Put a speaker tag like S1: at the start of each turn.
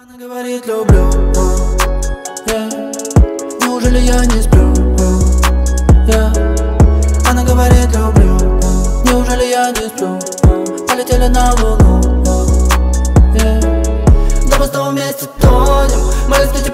S1: Она говорит люблю, неужели я не сплю, Она говорит люблю, неужели я не сплю, полетели на луну, да мы снова вместе тонем, мои встречи